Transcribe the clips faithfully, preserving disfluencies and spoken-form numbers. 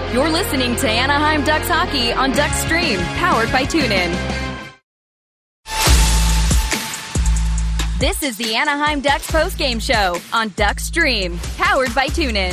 You're listening to Anaheim Ducks hockey on Ducks Stream, powered by TuneIn. This is the Anaheim Ducks postgame show on Ducks Stream, powered by TuneIn.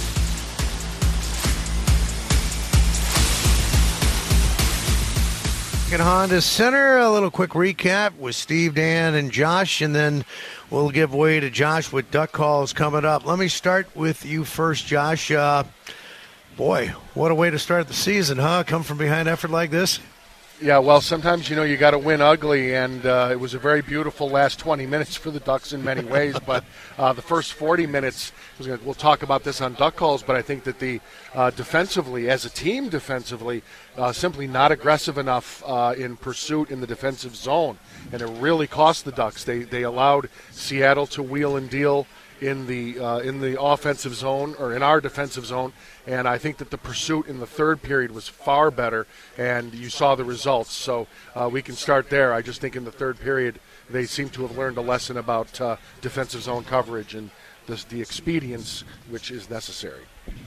Honda Center, a little quick recap with Steve, Dan, and Josh, and then we'll give way to Josh with Duck Calls coming up. Let me start with you first, Josh. Uh, boy, what a way to start the season, huh? Come from behind effort like this? Yeah, well, sometimes, you know, you got to win ugly, and uh, it was a very beautiful last twenty minutes for the Ducks in many ways, but uh, the first forty minutes, we'll talk about this on Duck Calls, but I think that the uh, defensively, as a team defensively, uh, simply not aggressive enough uh, in pursuit in the defensive zone, and it really cost the Ducks. They they allowed Seattle to wheel and deal in the uh, in the offensive zone, or in our defensive zone, and I think that the pursuit in the third period was far better, and you saw the results. So uh, we can start there. I just think in the third period they seem to have learned a lesson about uh, defensive zone coverage and the, the expedience which is necessary.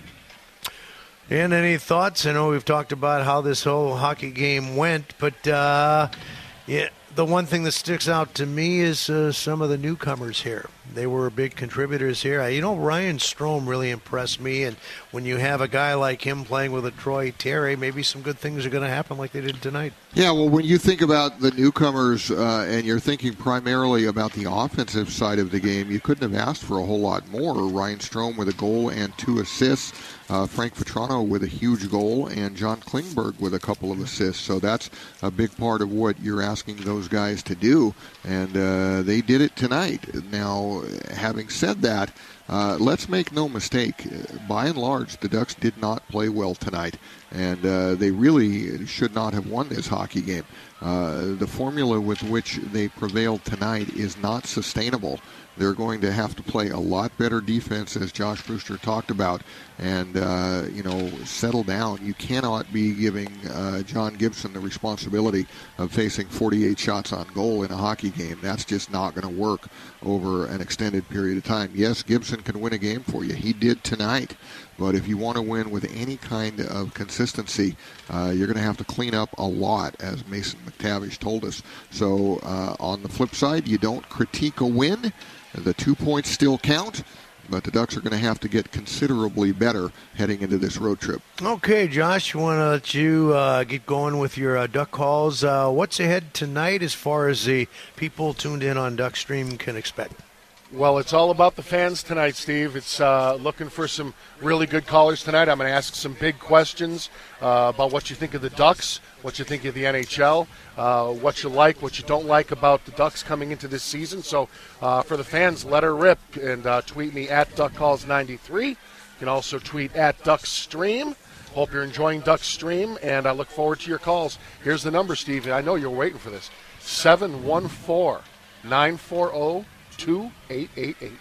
And any thoughts? I know we've talked about how this whole hockey game went, but uh, yeah, the one thing that sticks out to me is uh, some of the newcomers here. They were big contributors here. You know, Ryan Strome really impressed me, and when you have a guy like him playing with a Troy Terry, maybe some good things are going to happen like they did tonight. Yeah, well, when you think about the newcomers uh, and you're thinking primarily about the offensive side of the game, you couldn't have asked for a whole lot more. Ryan Strome with a goal and two assists, uh, Frank Vetrano with a huge goal, and John Klingberg with a couple of assists. So that's a big part of what you're asking those guys to do, and uh, they did it tonight. Now, having said that, uh, let's make no mistake, by and large, the Ducks did not play well tonight, and uh, they really should not have won this hockey game. Uh, the formula with which they prevailed tonight is not sustainable. They're going to have to play a lot better defense, as Josh Brewster talked about, and, uh, you know, settle down. You cannot be giving uh, John Gibson the responsibility of facing forty-eight shots on goal in a hockey game. That's just not going to work over an extended period of time. Yes, Gibson can win a game for you. He did tonight. But if you want to win with any kind of consistency, uh, you're going to have to clean up a lot, as Mason McTavish told us. So uh, on the flip side, you don't critique a win. The two points still count, but the Ducks are going to have to get considerably better heading into this road trip. Okay, Josh, I want to let you uh, get going with your uh, Duck Calls. Uh, what's ahead tonight as far as the people tuned in on Duck Stream can expect? Well, it's all about the fans tonight, Steve. It's uh, looking for some really good callers tonight. I'm going to ask some big questions uh, about what you think of the Ducks, what you think of the N H L, uh, what you like, what you don't like about the Ducks coming into this season. So uh, for the fans, let her rip, and uh, tweet me at Duck Calls ninety-three. You can also tweet at Duck Stream. Hope you're enjoying Duck Stream, and I look forward to your calls. Here's the number, Steve. I know you're waiting for this. seven one four, nine four zero, two eight eight eight.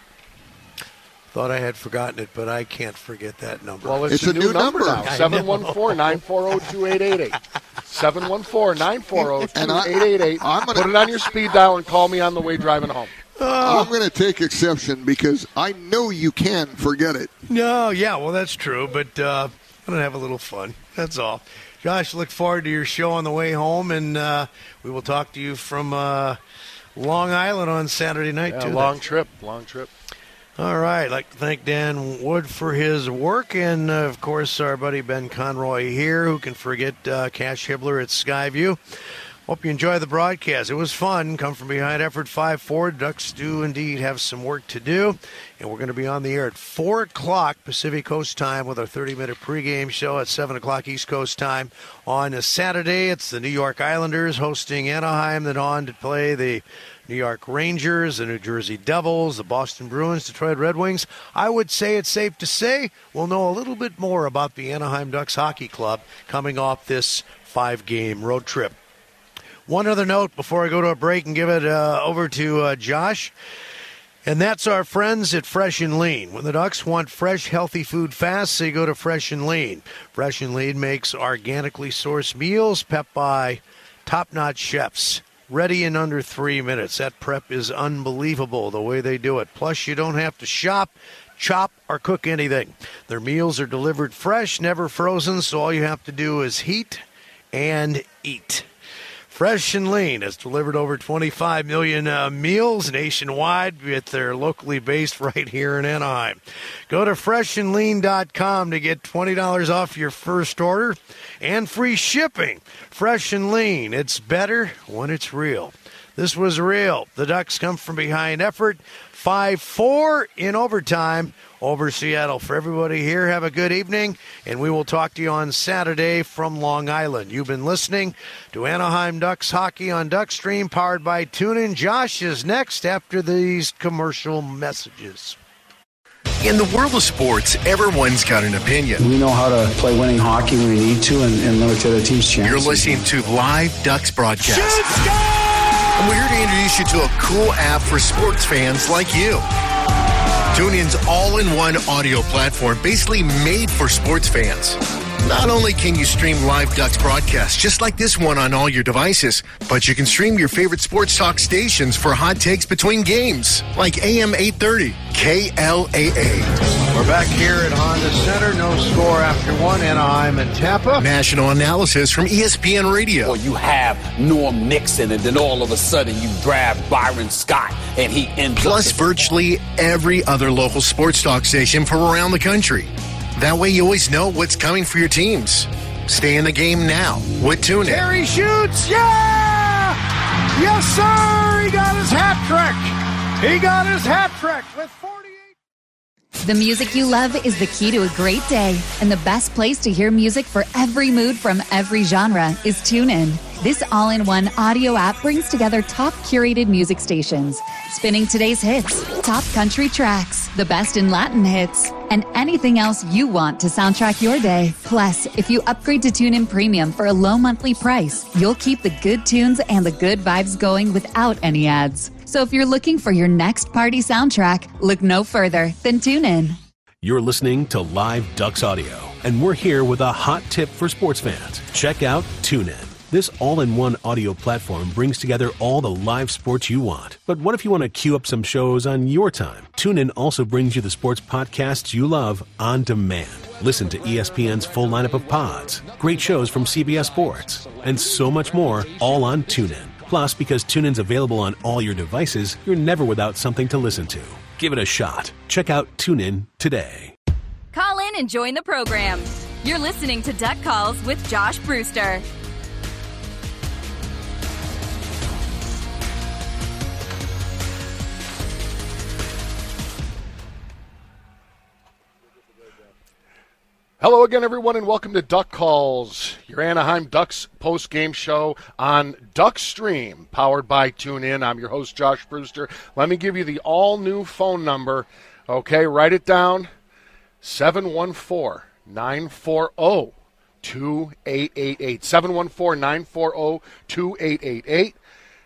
Thought I had forgotten it, but I can't forget that number. Well, it's, it's a, a new, new number, number. now. seven one four, nine four zero, two eight eight eight. seven one four, nine four zero, two eight eight eight. Gonna, Put it on your speed dial and call me on the way driving home. I'm going to take exception because I know you can forget it. No, yeah, well, that's true, but uh, I'm going to have a little fun. That's all. Josh, look forward to your show on the way home, and uh, we will talk to you from uh, Long Island on Saturday night, yeah, too. Long then. trip, long trip. All right, I'd like to thank Dan Wood for his work, and, uh, of course, our buddy Ben Conroy here, who can forget uh, Cash Hibbler at Skyview. Hope you enjoy the broadcast. It was fun. Come from behind effort five four. Ducks do indeed have some work to do, and we're going to be on the air at four o'clock Pacific Coast time with our thirty-minute pregame show at seven o'clock East Coast time. On a Saturday, it's the New York Islanders hosting Anaheim, then on to play the New York Rangers, the New Jersey Devils, the Boston Bruins, Detroit Red Wings. I would say it's safe to say we'll know a little bit more about the Anaheim Ducks Hockey Club coming off this five-game road trip. One other note before I go to a break and give it uh, over to uh, Josh, and that's our friends at Fresh and Lean. When the Ducks want fresh, healthy food fast, they go to Fresh and Lean. Fresh and Lean makes organically sourced meals prepped by top-notch chefs. Ready in under three minutes. That prep is unbelievable, the way they do it. Plus, you don't have to shop. chop, or cook anything. Their meals are delivered fresh, never frozen, so all you have to do is heat and eat. Fresh and Lean has delivered over twenty-five million uh, meals nationwide, yet they're locally based right here in Anaheim. Go to fresh and lean dot com to get twenty dollars off your first order and free shipping. Fresh and Lean, it's better when it's real. This was real. The Ducks come from behind effort, five four in overtime over Seattle. For everybody here, have a good evening, and we will talk to you on Saturday from Long Island. You've been listening to Anaheim Ducks Hockey on Duckstream, powered by TuneIn. Josh is next after these commercial messages. In the world of sports, everyone's got an opinion. We know how to play winning hockey when we need to and, and limit the other team's chances. You're listening to Live Ducks Broadcast. And we're here to introduce you to a cool app for sports fans like you. TuneIn's all-in-one audio platform basically made for sports fans. Not only can you stream Live Ducks broadcasts just like this one on all your devices, but you can stream your favorite sports talk stations for hot takes between games, like A M eight thirty, K L A A. We're back here at Honda Center. No score after one, Anaheim and Tampa. National analysis from E S P N Radio. Well, you have Norm Nixon, and then all of a sudden you grab Byron Scott, and he ends Plus up virtually every other local sports talk station from around the country. That way you always know what's coming for your teams. Stay in the game now with TuneIn. Terry shoots. Yeah! Yes, sir! He got his hat trick. He got his hat trick with forty-eight. The music you love is the key to a great day, and the best place to hear music for every mood from every genre is TuneIn. This all-in-one audio app brings together top curated music stations, spinning today's hits, top country tracks, the best in Latin hits, and anything else you want to soundtrack your day. Plus, if you upgrade to TuneIn Premium for a low monthly price, you'll keep the good tunes and the good vibes going without any ads. So if you're looking for your next party soundtrack, look no further than TuneIn. You're listening to Live Ducks Audio, and we're here with a hot tip for sports fans. Check out TuneIn. This all-in-one audio platform brings together all the live sports you want. But what if you want to queue up some shows on your time? TuneIn also brings you the sports podcasts you love on demand. Listen to E S P N's full lineup of pods, great shows from C B S Sports, and so much more, all on TuneIn. Plus, because TuneIn's available on all your devices, you're never without something to listen to. Give it a shot. Check out TuneIn today. Call in and join the program. You're listening to Duck Calls with Josh Brewster. Hello again, everyone, and welcome to Duck Calls, your Anaheim Ducks post-game show on Duckstream, powered by TuneIn. I'm your host, Josh Brewster. Let me give you the all-new phone number. Okay, write it down, seven one four, nine four zero, two eight eight eight. seven one four, nine four zero, two eight eight eight.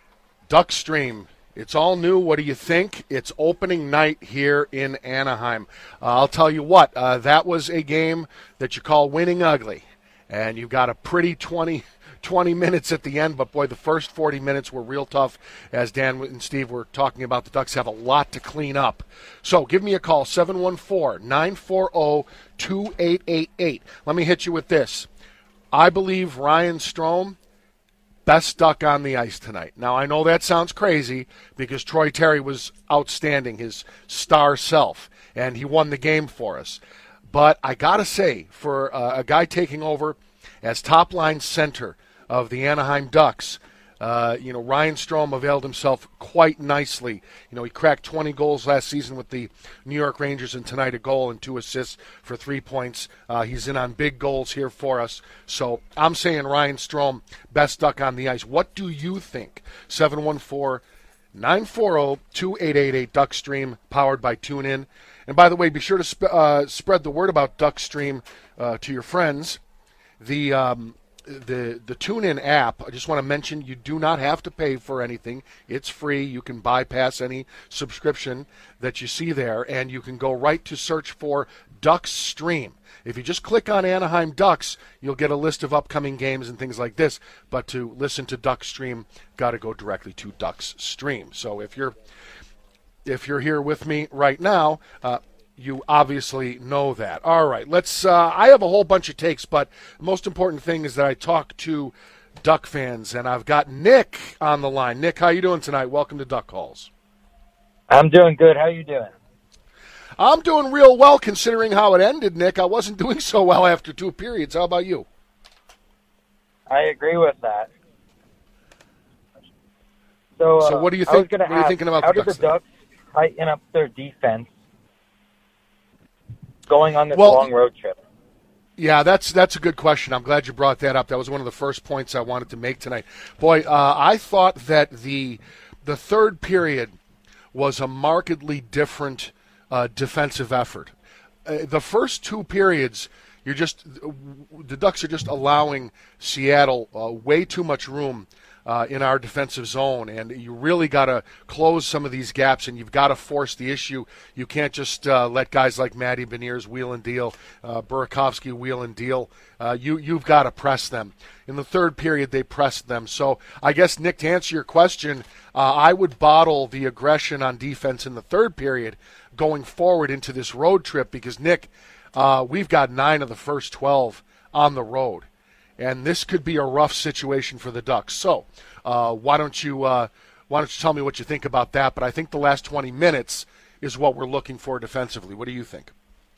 Duckstream. It's all new. What do you think? It's opening night here in Anaheim. Uh, I'll tell you what, uh, that was a game that you call winning ugly. And you got a pretty twenty, twenty minutes at the end, but boy, the first forty minutes were real tough. As Dan and Steve were talking about, the Ducks have a lot to clean up. So give me a call, seven one four, nine four zero, two eight eight eight. Let me hit you with this. I believe Ryan Strome, best Duck on the ice tonight. Now, I know that sounds crazy because Troy Terry was outstanding, his star self, and he won the game for us. But I got to say, for uh, a guy taking over as top-line center of the Anaheim Ducks, uh, you know, Ryan Strome availed himself quite nicely. You know, he cracked twenty goals last season with the New York Rangers, and tonight a goal and two assists for three points. Uh, he's in on big goals here for us. So I'm saying Ryan Strome, best Duck on the ice. What do you think? seven one four, nine four zero, two eight eight eight, Duckstream, powered by TuneIn. And by the way, be sure to sp- uh, spread the word about Duckstream uh, to your friends. The um, The the TuneIn app, I just want to mention, you do not have to pay for anything. It's free. You can bypass any subscription that you see there, and you can go right to search for Duckstream. If you just click on Anaheim Ducks, you'll get a list of upcoming games and things like this. But to listen to Duckstream, got to go directly to Duckstream. So if you're if you're here with me right now, uh, you obviously know that. All right, let's. Uh, I have a whole bunch of takes, but the most important thing is that I talk to Duck fans, and I've got Nick on the line. Nick, how you doing tonight? Welcome to Duck Calls. I'm doing good. How you doing? I'm doing real well considering how it ended, Nick. I wasn't doing so well after two periods. How about you? I agree with that. So, uh, so what do you think? What ask, are you thinking about how the did Ducks? the Ducks tighten up their defense going on this well, long road trip? Yeah, that's that's a good question. I'm glad you brought that up. That was one of the first points I wanted to make tonight. Boy, uh, I thought that the the third period was a markedly different uh, defensive effort. Uh, the first two periods, you're just the Ducks are just allowing Seattle uh, way too much room Uh, in our defensive zone, and you really got to close some of these gaps, and you've got to force the issue. You can't just uh, let guys like Matty Beniers wheel and deal, uh, Burakovsky wheel and deal. Uh, you, you've got to press them. In the third period, they pressed them. So I guess, Nick, to answer your question, uh, I would bottle the aggression on defense in the third period going forward into this road trip because, Nick, uh, we've got nine of the first twelve on the road. And this could be a rough situation for the Ducks. So, uh, why don't you uh, why don't you tell me what you think about that? But I think the last twenty minutes is what we're looking for defensively. What do you think?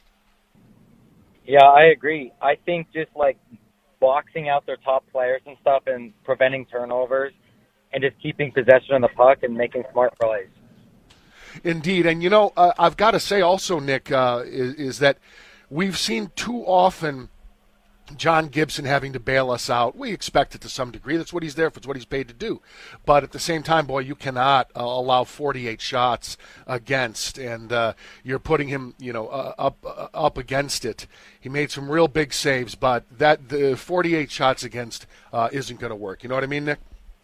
Yeah, I agree. I think just like boxing out their top players and stuff, and preventing turnovers, and just keeping possession of the puck and making smart plays. Indeed, and you know, uh, I've got to say also, Nick, uh, is, is that we've seen too often John Gibson having to bail us out. We expect it to some degree. That's what he's there for. It's what he's paid to do. But at the same time, boy, you cannot uh, allow forty-eight shots against, and uh, you're putting him, you know, uh, up uh, up against it. He made some real big saves, but that the forty-eight shots against uh, isn't going to work. You know what I mean, Nick?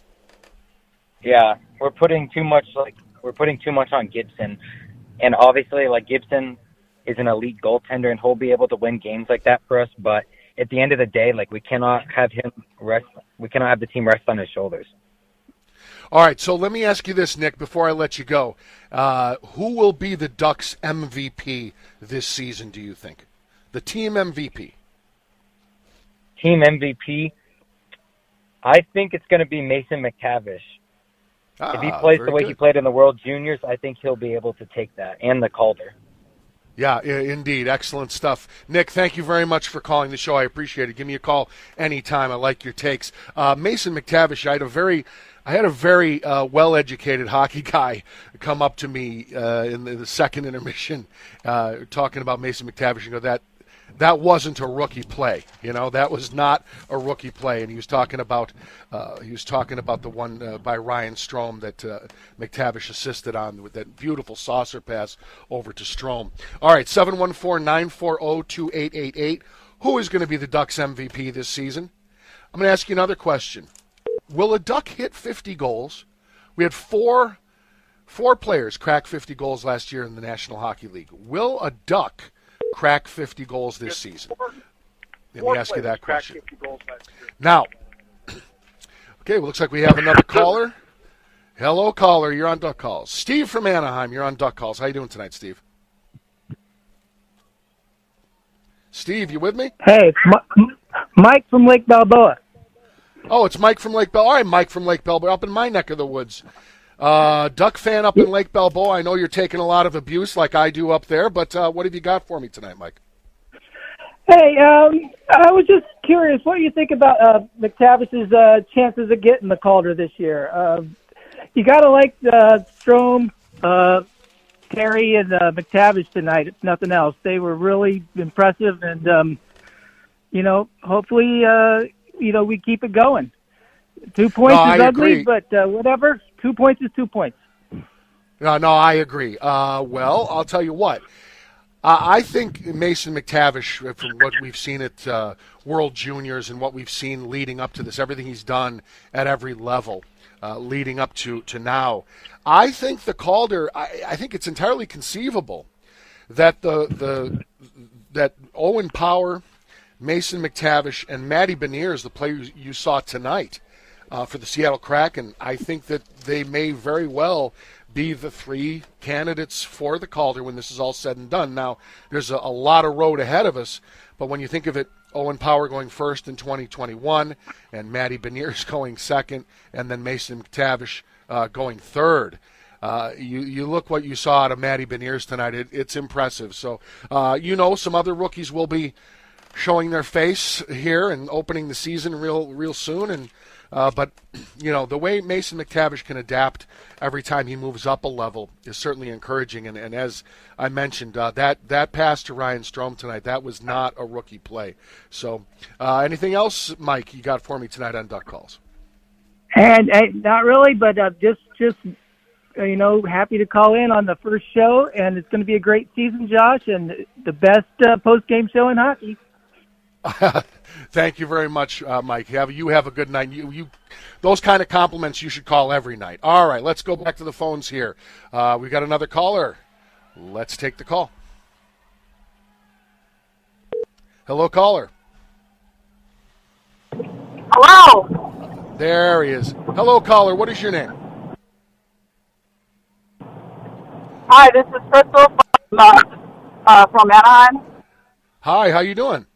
Yeah, we're putting too much like we're putting too much on Gibson, and obviously, like Gibson is an elite goaltender, and he'll be able to win games like that for us, but at the end of the day, like we cannot have him rest. We cannot have the team rest on his shoulders. All right, so let me ask you this, Nick, before I let you go. Uh, who will be the Ducks M V P this season, do you think? The team M V P. Team M V P, I think it's going to be Mason McTavish. Ah, if he plays the way good. he played in the World Juniors, I think he'll be able to take that, and the Calder. Yeah, indeed. Excellent stuff. Nick, thank you very much for calling the show. I appreciate it. Give me a call anytime. I like your takes. Uh, Mason McTavish, I had a very I had a very uh, well-educated hockey guy come up to me uh, in, the, in the second intermission uh, talking about Mason McTavish and go, that that wasn't a rookie play. You know, that was not a rookie play. And he was talking about uh, he was talking about the one uh, by Ryan Strome that uh, McTavish assisted on with that beautiful saucer pass over to Strome. All right, seven one four, nine four zero, two eight eight eight. Who is going to be the Ducks M V P this season? I'm going to ask you another question. Will a Duck hit fifty goals? We had four four players crack fifty goals last year in the National Hockey League. Will a Duck crack fifty goals this season? Let me ask you that question. Now, okay, well, looks like we have another caller. Hello, caller. You're on Duck Calls. Steve from Anaheim, you're on Duck Calls. How you doing tonight, Steve? Steve, you with me? Hey, it's M- Mike from Lake Balboa. Oh, it's Mike from Lake Balboa. All right, Mike from Lake Balboa, up in my neck of the woods. Uh, Duck fan up in Lake Balboa. I know you're taking a lot of abuse like I do up there, but uh, what have you got for me tonight, Mike? Hey, um, I was just curious, what do you think about uh, McTavish's uh, chances of getting the Calder this year? Uh, you got to like uh, Strome, uh, Terry, and uh, McTavish tonight, if nothing else. They were really impressive, and, um, you know, hopefully, uh, you know, we keep it going. Two points no, is I ugly, agree. but uh, whatever. Two points is two points. No, no, I agree. Uh, well, I'll tell you what. Uh, I think Mason McTavish, from what we've seen at uh, World Juniors and what we've seen leading up to this, everything he's done at every level uh, leading up to, to now, I think the Calder, I, I think it's entirely conceivable that the the that Owen Power, Mason McTavish, and Matty Beniers, the players you saw tonight uh, for the Seattle Kraken, I think that they may very well be the three candidates for the Calder when this is all said and done. Now, there's a, a lot of road ahead of us, but when you think of it, Owen Power going first in twenty twenty-one, and Matty Beniers going second, and then Mason McTavish uh, going third. Uh, you, you look what you saw out of Matty Beniers tonight. It, it's impressive. So, uh, you know, some other rookies will be showing their face here and opening the season real real soon. And uh, but, you know, the way Mason McTavish can adapt every time he moves up a level is certainly encouraging. And, and as I mentioned, uh, that, that pass to Ryan Strome tonight, that was not a rookie play. So uh, anything else, Mike, you got for me tonight on Duck Calls? And, and not really, but uh, just just uh, you know, happy to call in on the first show, and it's going to be a great season, Josh, and the best uh, post-game show in hockey. Thank you very much, uh, Mike. Have you have a good night. You, you, those kind of compliments you should call every night. All right, let's go back to the phones here. Uh, we got another caller. Let's take the call. Hello, caller. Hello. There he is. Hello, caller. What is your name? Hi, this is Crystal from, uh, uh, from Anaheim. Hi, how you doing?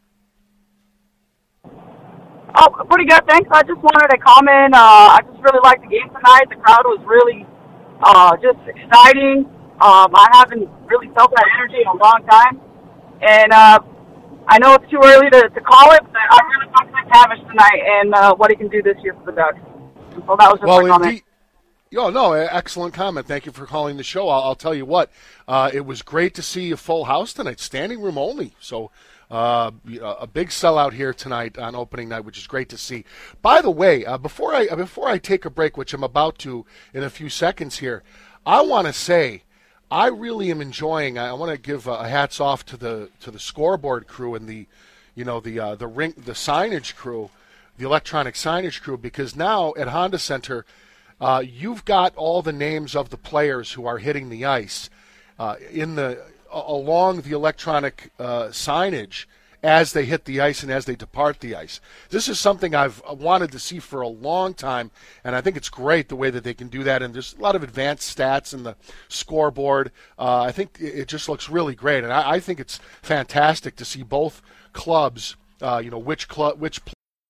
Oh, pretty good, thanks. I just wanted to comment. Uh, I just really liked the game tonight. The crowd was really uh, just exciting. Um, I haven't really felt that energy in a long time. And uh, I know it's too early to, to call it, but I really liked McTavish tonight and uh, what he can do this year for the Ducks. So that was just well, my comment. Indeed. Oh, no, excellent comment. Thank you for calling the show. I'll, I'll tell you what, uh, it was great to see a full house tonight, standing room only. So uh, a big sellout here tonight on opening night, which is great to see. By the way, uh, before I before I take a break, which I'm about to in a few seconds here, I want to say I really am enjoying. I want to give a hats off to the to the scoreboard crew and the, you know, the uh, the ring the signage crew, the electronic signage crew, because now at Honda Center, Uh, you've got all the names of the players who are hitting the ice uh, in the uh, along the electronic uh, signage as they hit the ice and as they depart the ice. This is something I've wanted to see for a long time, and I think it's great the way that they can do that. And there's a lot of advanced stats in the scoreboard. Uh, I think it just looks really great, and I, I think it's fantastic to see both clubs. Uh, you know, which club, which.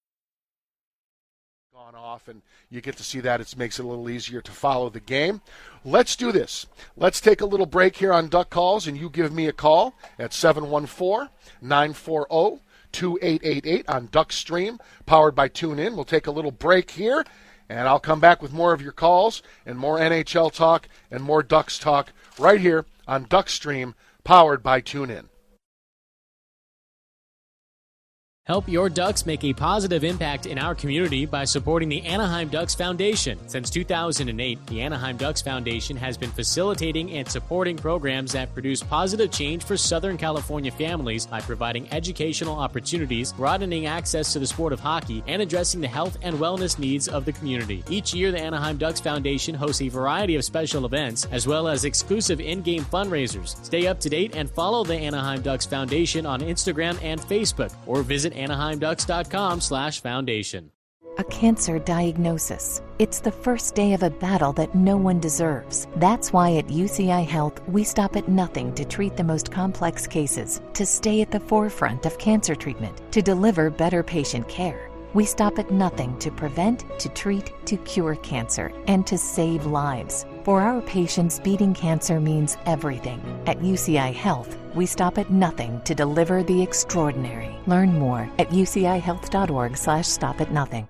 Off, and you get to see that. It makes it a little easier to follow the game. Let's do this. Let's take a little break here on Duck Calls, and you give me a call at seven one four, nine four zero, two eight eight eight on Duck Stream, powered by TuneIn. We'll take a little break here, and I'll come back with more of your calls and more N H L talk and more Ducks talk right here on Duck Stream, powered by TuneIn. Help your Ducks make a positive impact in our community by supporting the Anaheim Ducks Foundation. Since two thousand eight, the Anaheim Ducks Foundation has been facilitating and supporting programs that produce positive change for Southern California families by providing educational opportunities, broadening access to the sport of hockey, and addressing the health and wellness needs of the community. Each year, the Anaheim Ducks Foundation hosts a variety of special events, as well as exclusive in-game fundraisers. Stay up to date and follow the Anaheim Ducks Foundation on Instagram and Facebook, or visit anaheim ducks dot com slash foundation. A cancer diagnosis. It's the first day of a battle that no one deserves. That's why at U C I Health, we stop at nothing to treat the most complex cases, to stay at the forefront of cancer treatment, to deliver better patient care. We stop at nothing to prevent, to treat, to cure cancer, and to save lives. For our patients, beating cancer means everything. At U C I Health, we stop at nothing to deliver the extraordinary. Learn more at U C I health dot org slash stop at nothing.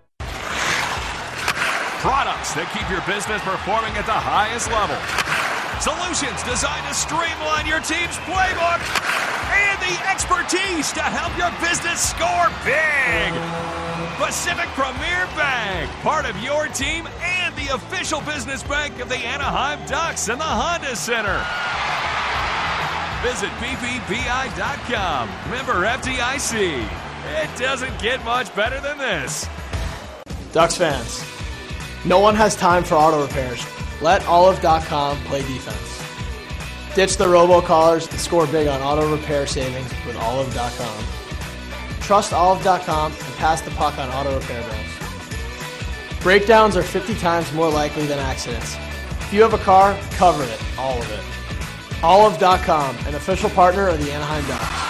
Products that keep your business performing at the highest level. Solutions designed to streamline your team's playbook. And the expertise to help your business score big. Pacific Premier Bank, part of your team and the official business bank of the Anaheim Ducks and the Honda Center. Visit B B B I dot com. Member F D I C. It doesn't get much better than this. Ducks fans, no one has time for auto repairs. Let Olive dot com play defense. Ditch the robocallers and score big on auto repair savings with Olive dot com. Trust Olive dot com and pass the puck on auto repair bills. Breakdowns are fifty times more likely than accidents. If you have a car, cover it, all of it. Olive dot com, an official partner of the Anaheim Ducks.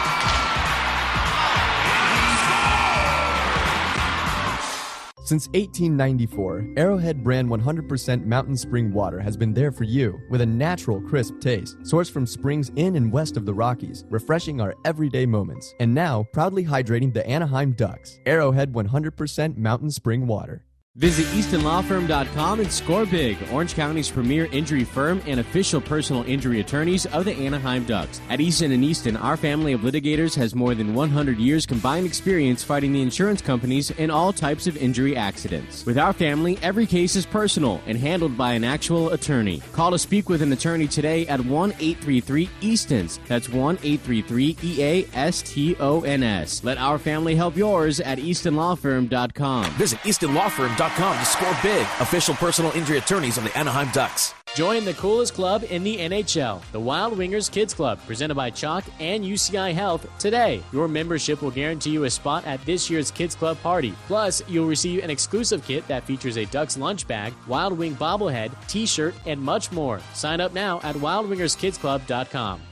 Since eighteen ninety-four, Arrowhead brand one hundred percent Mountain Spring water has been there for you with a natural, crisp taste, sourced from springs in and west of the Rockies, refreshing our everyday moments. And now, proudly hydrating the Anaheim Ducks. Arrowhead one hundred percent Mountain Spring water. Visit Easton Law Firm dot com and score big. Orange County's premier injury firm and official personal injury attorneys of the Anaheim Ducks. At Easton and Easton, our family of litigators has more than one hundred years combined experience fighting the insurance companies in all types of injury accidents. With our family, every case is personal and handled by an actual attorney. Call to speak with an attorney today at one eight three three Eastons. That's one eight three three E A S T O N S. Let our family help yours at Easton Law Firm dot com. Visit Easton Law Firm dot com to score big. Official personal injury attorneys of the Anaheim Ducks. Join the coolest club in the N H L, the Wild Wingers Kids Club, presented by Chalk and U C I Health today. Your membership will guarantee you a spot at this year's Kids Club party. Plus, you'll receive an exclusive kit that features a Ducks lunch bag, Wild Wing bobblehead, t-shirt, and much more. Sign up now at wild wingers kids club dot com.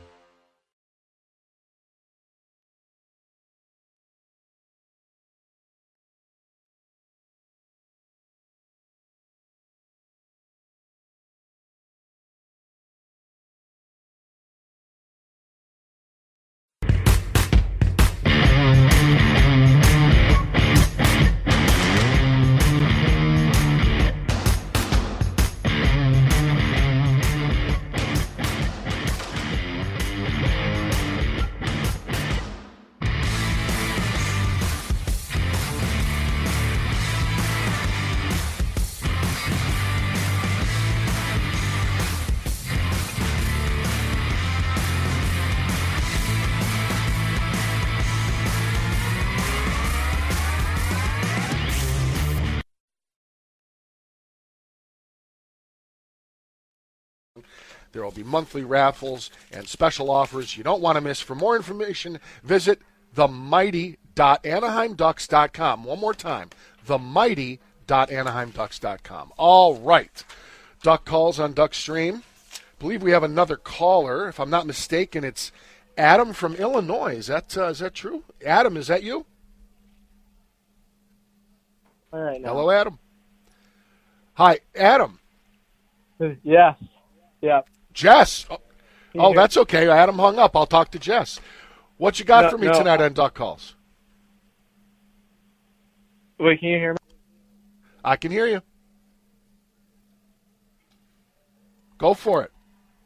There will be monthly raffles and special offers you don't want to miss. For more information, visit the mighty dot anaheim ducks dot com. One more time, the mighty dot anaheim ducks dot com. All right. Duck calls on Duck Stream. I believe we have another caller. If I'm not mistaken, it's Adam from Illinois. Is that uh, is that true? Adam, is that you? All right. Now. Hello, Adam. Hi, Adam. Yes. Yeah. Jess. Oh, oh that's okay. Adam hung up. I'll talk to Jess. What you got no, for me no. tonight on Duck Calls? Wait, can you hear me? I can hear you. Go for it.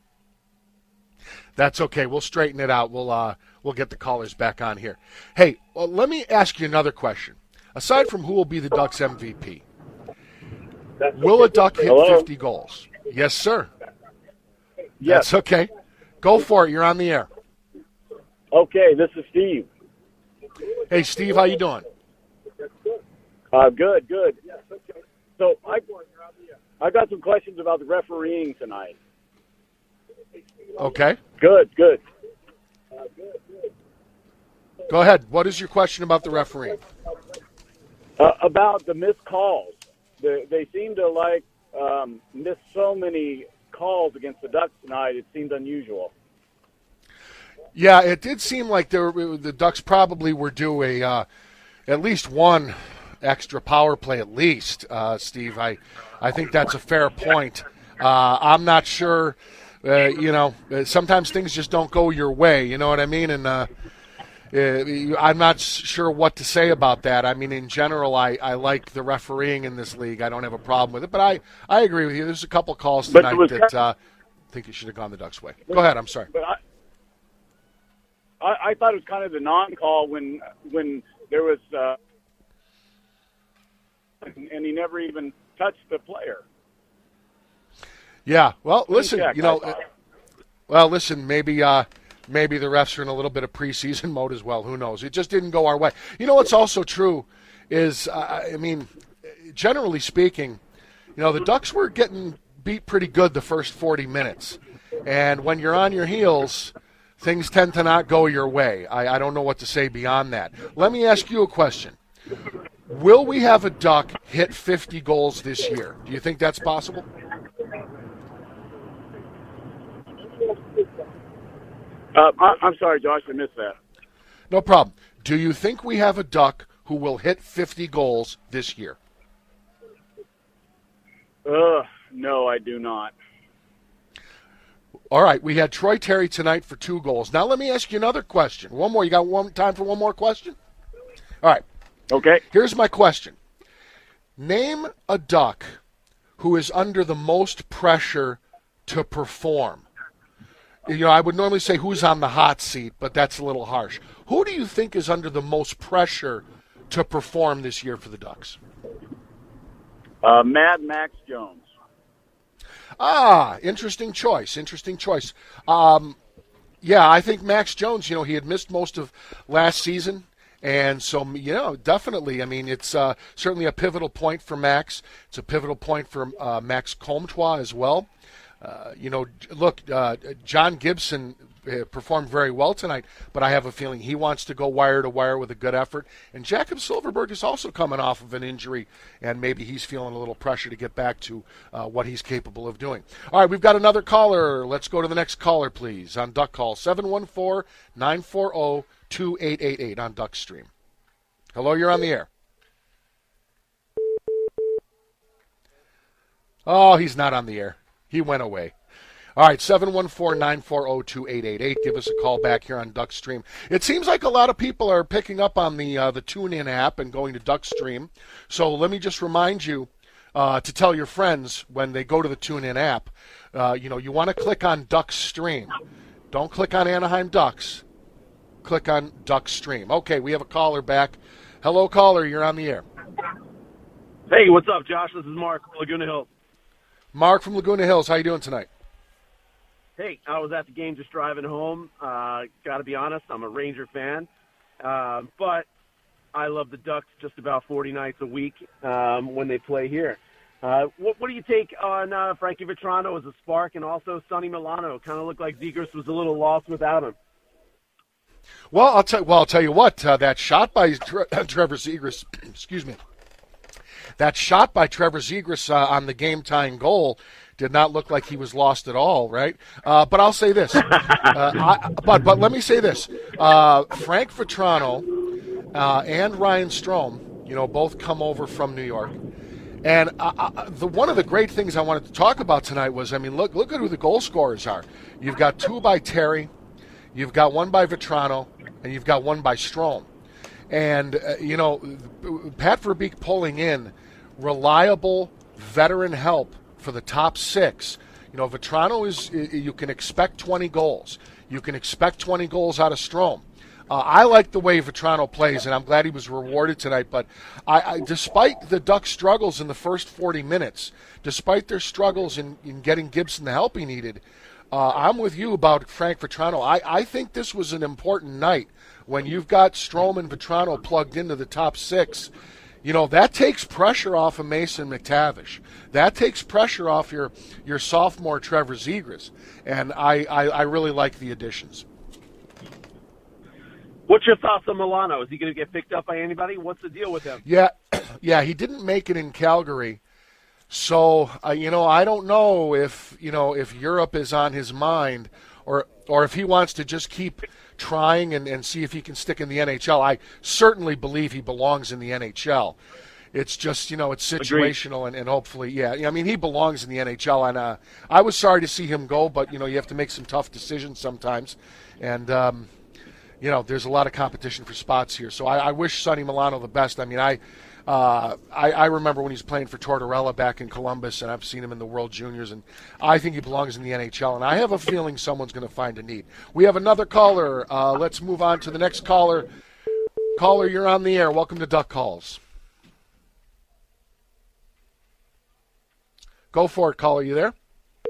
That's okay. We'll straighten it out. We'll uh, we'll get the callers back on here. Hey, well, let me ask you another question. Aside from who will be the Ducks M V P, will a Duck hit Hello? fifty goals? Yes, sir. Yes. That's okay. Go for it. You're on the air. Okay, this is Steve. Hey, Steve, how you doing? Uh, good, good. So I, I got some questions about the refereeing tonight. Okay. Good, good. Go ahead. What is your question about the refereeing? Uh, about the missed calls. They, they seem to like um, miss so many calls against the Ducks tonight. It seemed unusual. Yeah, it did seem like there were, the Ducks probably were due a uh, at least one extra power play at least, uh, Steve. I, I think that's a fair point. Uh, I'm not sure, uh, you know, sometimes things just don't go your way, you know what I mean? And uh, uh, I'm not sure what to say about that. I mean, in general, I, I like the refereeing in this league. I don't have a problem with it. But I, I agree with you. There's a couple calls tonight that uh, I think you should have gone the Ducks' way. Go ahead. I'm sorry. But I, I, I thought it was kind of the non-call when when there was uh, – and he never even touched the player. Yeah. Well, listen, check, you know – well, listen, maybe uh, – Maybe the refs are in a little bit of preseason mode as well. Who knows? It just didn't go our way. You know what's also true is, uh, I mean, generally speaking, you know, the Ducks were getting beat pretty good the first forty minutes. And when you're on your heels, things tend to not go your way. I, I don't know what to say beyond that. Let me ask you a question. Will we have a Duck hit fifty goals this year? Do you think that's possible? Uh, I, I'm sorry, Josh, I missed that. No problem. Do you think we have a Duck who will hit fifty goals this year? Uh, no, I do not. All right, we had Troy Terry tonight for two goals. Now let me ask you another question. One more. You got one time for one more question? All right. Okay. Here's my question. Name a Duck who is under the most pressure to perform. You know, I would normally say who's on the hot seat, but that's a little harsh. Who do you think is under the most pressure to perform this year for the Ducks? Uh, Mad Max Jones. Ah, interesting choice. Interesting choice. Um, yeah, I think Max Jones, you know, he had missed most of last season. And so, you know, definitely, I mean, it's uh, certainly a pivotal point for Max. It's a pivotal point for uh, Max Comtois as well. Uh, you know, look, uh, John Gibson performed very well tonight, but I have a feeling he wants to go wire to wire with a good effort. And Jakob Silfverberg is also coming off of an injury, and maybe he's feeling a little pressure to get back to uh, what he's capable of doing. All right, we've got another caller. Let's go to the next caller, please, on Duck Call, seven one four, nine four zero, two eight eight eight on Duck Stream. Hello, you're on the air. Oh, he's not on the air. He went away. All right, seven one four, nine four zero, two eight eight eight. Give us a call back here on Duckstream. It seems like a lot of people are picking up on the uh, the TuneIn app and going to Duckstream. So let me just remind you uh, to tell your friends when they go to the TuneIn app, uh, you know, you want to click on Duckstream. Don't click on Anaheim Ducks. Click on Duckstream. Okay, we have a caller back. Hello, caller. You're on the air. Hey, what's up, Josh? This is Mark from Laguna Hills. Mark from Laguna Hills. How you doing tonight? Hey, I was at the game just driving home. Uh, got to be honest, I'm a Ranger fan. Uh, but I love the Ducks just about forty nights a week um, when they play here. Uh, what, what do you take on uh, Frankie Vetrano as a spark, and also Sonny Milano? Kind of looked like Zegras was a little lost without him. Well, I'll tell. Well, I'll tell you what. Uh, that shot by Tre- Trevor Zegras, excuse me. That shot by Trevor Zegras uh, on the game-tying goal did not look like he was lost at all, right? Uh, but I'll say this. Uh, I, but but let me say this. Uh, Frank Vetrano uh, and Ryan Strome, you know, both come over from New York. And uh, uh, the one of the great things I wanted to talk about tonight was, I mean, look look at who the goal scorers are. You've got two by Terry, you've got one by Vetrano, and you've got one by Strome. And, uh, you know, Pat Verbeek pulling in reliable veteran help for the top six. You know, Vetrano is, you can expect twenty goals. You can expect twenty goals out of Strome. Uh, I like the way Vetrano plays, and I'm glad he was rewarded tonight. But I, I, despite the Ducks' struggles in the first forty minutes, despite their struggles in, in getting Gibson the help he needed, uh, I'm with you about Frank Vetrano. I, I think this was an important night when you've got Strome and Vetrano plugged into the top six. You know, that takes pressure off of Mason McTavish. That takes pressure off your, your sophomore Trevor Zegras. And I, I, I really like the additions. What's your thoughts on Milano? Is he going to get picked up by anybody? What's the deal with him? Yeah, yeah, he didn't make it in Calgary. So, uh, you know, I don't know if, you know, if Europe is on his mind or or if he wants to just keep trying and, and see if he can stick in the N H L. I certainly believe he belongs in the N H L. It's just, you know, it's situational and, and hopefully, yeah. I mean, he belongs in the N H L. And uh, I was sorry to see him go, but, you know, you have to make some tough decisions sometimes. And, um, you know, there's a lot of competition for spots here. So I, I wish Sonny Milano the best. I mean, I, uh, I I remember when he was playing for Tortorella back in Columbus, and I've seen him in the World Juniors, and I think he belongs in the N H L, and I have a feeling someone's going to find a need. We have another caller. Uh, let's move on to the next caller. Caller, you're on the air. Welcome to Duck Calls. Go for it, caller. You there?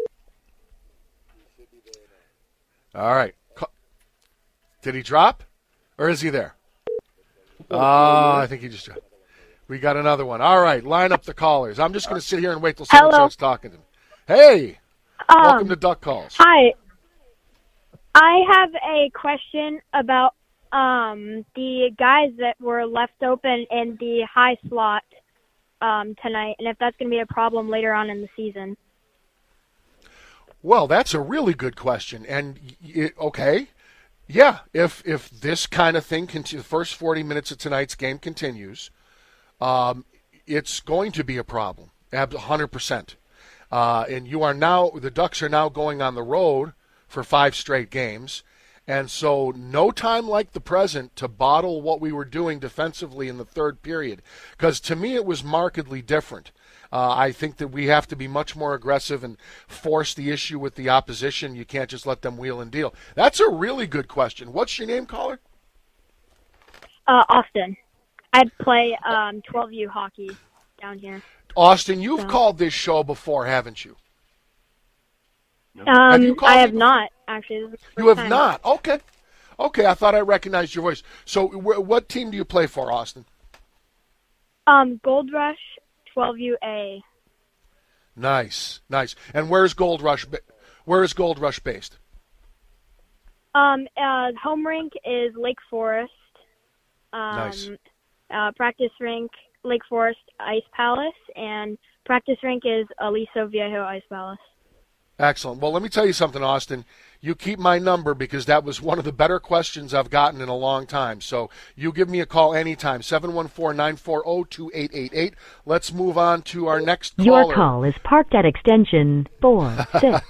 All right. Did he drop, or is he there? Uh, I think he just dropped. We got another one. All right, line up the callers. I'm just going to sit here and wait till someone Hello. starts talking to me. Hey, Um, welcome to Duck Calls. Hi. I have a question about um, the guys that were left open in the high slot um, tonight, and if that's going to be a problem later on in the season. Well, that's a really good question. And, y- okay, Yeah, if if this kind of thing continues, the first forty minutes of tonight's game continues, um, it's going to be a problem, one hundred percent. Uh, and you are now, the Ducks are now going on the road for five straight games. And so no time like the present to bottle what we were doing defensively in the third period. Because to me it was markedly different. Uh, I think that we have to be much more aggressive and force the issue with the opposition. You can't just let them wheel and deal. That's a really good question. What's your name, caller? Uh, Austin. I play um, twelve U hockey down here. Austin, you've so. called this show before, haven't you? Um, have you I have before? not, actually. This is the You first have time. not? Okay. Okay, I thought I recognized your voice. So wh- what team do you play for, Austin? Um, Gold Rush, twelve U A. Nice, nice. And where's Gold Rush? Ba- where is Gold Rush based? Um, uh, home rink is Lake Forest. Um, Nice. Uh, practice rink, Lake Forest Ice Palace, and practice rink is Aliso Viejo Ice Palace. Excellent. Well, let me tell you something, Austin. You keep my number because that was one of the better questions I've gotten in a long time. So you give me a call anytime, seven one four, nine four zero, two eight eight eight. Let's move on to our next caller. Your call is parked at extension four six.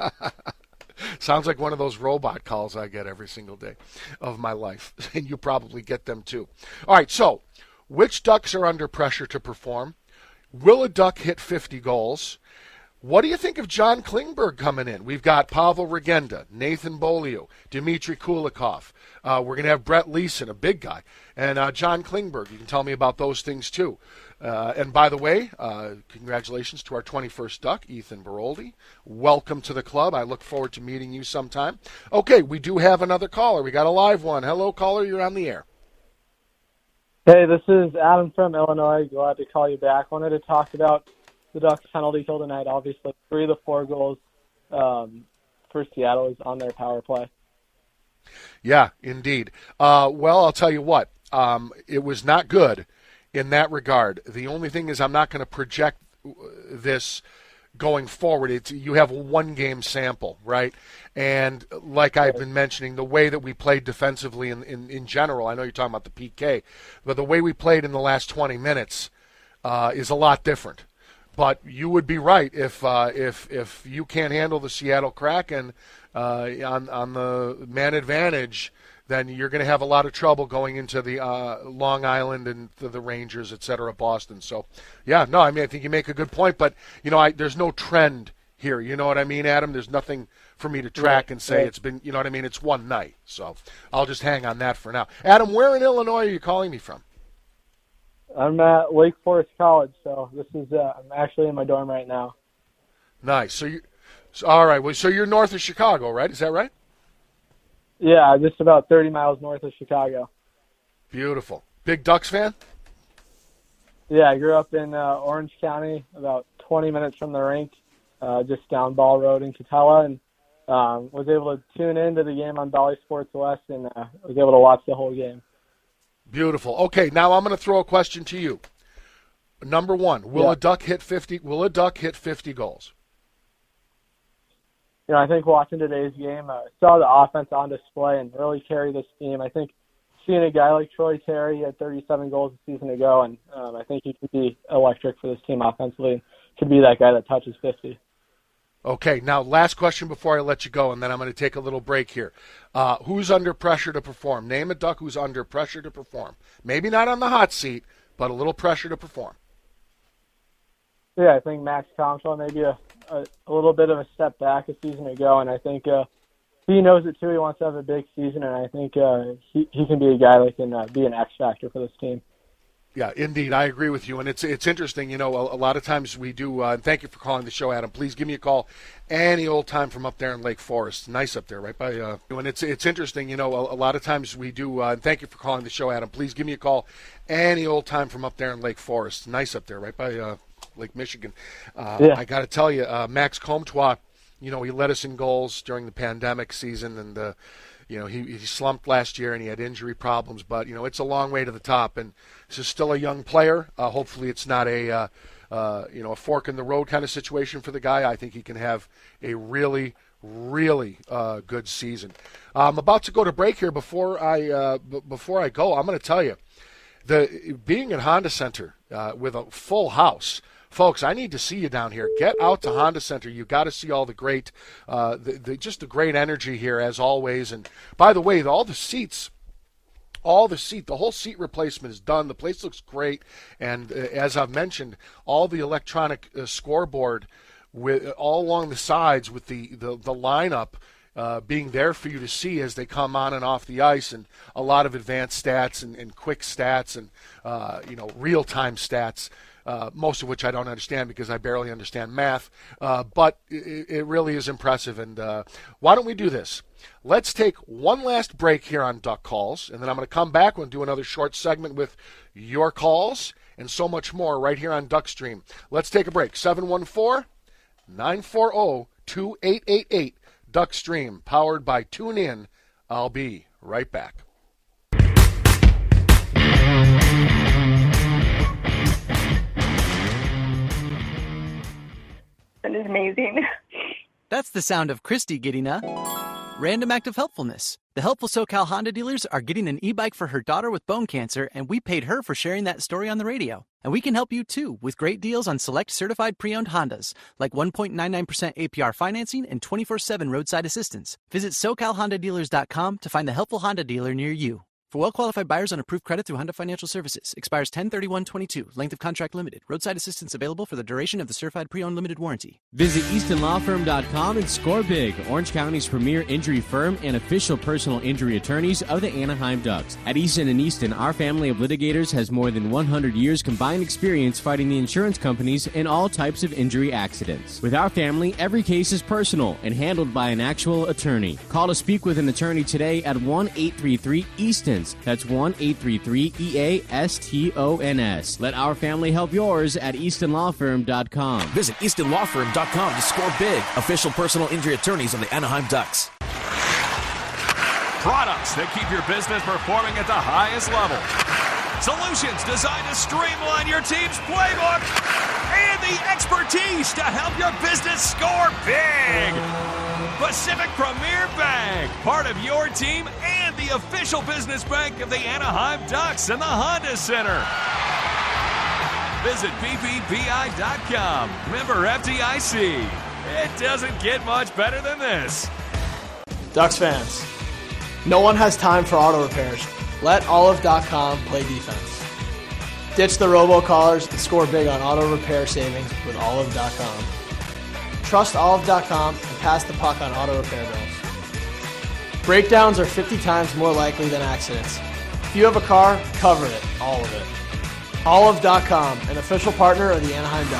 Sounds like one of those robot calls I get every single day of my life, and you probably get them too. All right, so which Ducks are under pressure to perform? Will a Duck hit fifty goals? What do you think of John Klingberg coming in? We've got Pavel Regenda, Nathan Beaulieu, Dmitry Kulikov. Uh, we're going to have Brett Leeson, a big guy, and uh, John Klingberg. You can tell me about those things too. Uh, and by the way, uh, congratulations to our twenty-first Duck, Ethan Baroldi. Welcome to the club. I look forward to meeting you sometime. Okay, we do have another caller. We got a live one. Hello, caller. You're on the air. Hey, this is Adam from Illinois. Glad to call you back. Wanted to talk about the Ducks penalty kill tonight. Obviously, three of the four goals um, for Seattle is on their power play. Yeah, indeed. Uh, well, I'll tell you what. Um, it was not good in that regard. The only thing is I'm not going to project this going forward. It's, you have a one-game sample, right? And like I've been mentioning, the way that we played defensively in, in, in general, I know you're talking about the P K, but the way we played in the last twenty minutes uh, is a lot different. But you would be right if uh, if if you can't handle the Seattle Kraken uh, on on the man advantage, then you're going to have a lot of trouble going into the uh, Long Island and the, the Rangers, et cetera, Boston. So, yeah, no, I mean, I think you make a good point. But, you know, I, there's no trend here. You know what I mean, Adam? There's nothing for me to track and say it's been, you know what I mean? It's one night. So I'll just hang on that for now. Adam, where in Illinois are you calling me from? I'm at Lake Forest College, so this is uh, I'm actually in my dorm right now. Nice. So you, so, all right. Well, so you're north of Chicago, right? Is that right? Yeah, just about thirty miles north of Chicago. Beautiful. Big Ducks fan? Yeah, I grew up in uh, Orange County, about twenty minutes from the rink, uh, just down Ball Road in Catella, and um, was able to tune into the game on Bally Sports West and uh, was able to watch the whole game. Beautiful. Okay, now I'm going to throw a question to you. Number one, will Yeah. a Duck hit fifty? Will a Duck hit fifty goals? You know, I think watching today's game, uh, saw the offense on display and really carry this team. I think seeing a guy like Troy Terry, he had thirty-seven goals a season ago, and um, I think he could be electric for this team offensively. Could be that guy that touches fifty. Okay, now last question before I let you go, and then I'm going to take a little break here. Uh, who's under pressure to perform? Name a Duck who's under pressure to perform. Maybe not on the hot seat, but a little pressure to perform. Yeah, I think Max Comtois maybe a, a, a little bit of a step back a season ago, and I think uh, he knows it too. He wants to have a big season, and I think uh, he, he can be a guy that can uh, be an X factor for this team. Yeah, indeed, I agree with you, and it's it's interesting. You know, a, a lot of times we do. Uh, and thank you for calling the show, Adam. Please give me a call any old time from up there in Lake Forest. Nice up there, right by. Uh, and it's it's interesting. You know, a, a lot of times we do. Uh, and thank you for calling the show, Adam. Please give me a call any old time from up there in Lake Forest. Nice up there, right by uh, Lake Michigan. Uh, Yeah. I got to tell you, uh, Max Comtois. You know, he led us in goals during the pandemic season, and. Uh, You know, he, he slumped last year and he had injury problems, but, you know, it's a long way to the top. And this is still a young player. Uh, hopefully it's not a, uh, uh, you know, a fork in the road kind of situation for the guy. I think he can have a really, really uh, good season. I'm about to go to break here. Before I uh, b- before I go, I'm going to tell you, the being at Honda Center uh, with a full house. Folks, I need to see you down here. Get out to Honda Center. You've got to see all the great, uh, the, the, just the great energy here as always. And by the way, all the seats, all the seat, the whole seat replacement is done. The place looks great. And uh, as I've mentioned, all the electronic uh, scoreboard with all along the sides with the, the, the lineup uh, being there for you to see as they come on and off the ice, and a lot of advanced stats and, and quick stats and, uh, you know, real-time stats. Uh, most of which I don't understand because I barely understand math, uh, but it, it really is impressive. And uh, why don't we do this? Let's take one last break here on Duck Calls, and then I'm going to come back and do another short segment with your calls and so much more right here on Duckstream. Let's take a break. seven one four, nine four zero, two eight eight eight, Duckstream, powered by TuneIn. I'll be right back. That is amazing. That's the sound of Christy getting a random act of helpfulness. The helpful SoCal Honda dealers are getting an e-bike for her daughter with bone cancer, and we paid her for sharing that story on the radio. And we can help you, too, with great deals on select certified pre-owned Hondas, like one point nine nine percent A P R financing and twenty-four seven roadside assistance. Visit so cal honda dealers dot com to find the helpful Honda dealer near you. For well-qualified buyers on approved credit through Honda Financial Services. Expires ten thirty-one twenty-two. Length of contract limited. Roadside assistance available for the duration of the certified pre-owned limited warranty. Visit easton law firm dot com and score big. Orange County's premier injury firm and official personal injury attorneys of the Anaheim Ducks. At Easton and Easton, our family of litigators has more than one hundred years combined experience fighting the insurance companies in all types of injury accidents. With our family, every case is personal and handled by an actual attorney. Call to speak with an attorney today at one eight three three Eastons. That's one eight three three E A S T O N S. Let our family help yours at easton law firm dot com. Visit easton law firm dot com to score big. Official personal injury attorneys of the Anaheim Ducks. Products that keep your business performing at the highest level. Solutions designed to streamline your team's playbook. And the expertise to help your business score big. Pacific Premier Bank, part of your team and the official business bank of the Anaheim Ducks and the Honda Center. Visit P P B I dot com. Member F D I C. It doesn't get much better than this. Ducks fans, no one has time for auto repairs. Let olive dot com play defense. Ditch the robocallers and score big on auto repair savings with olive dot com. Trust olive dot com and pass the puck on auto repair bills. Breakdowns are fifty times more likely than accidents. If you have a car, cover it, all of it. olive dot com, an official partner of the Anaheim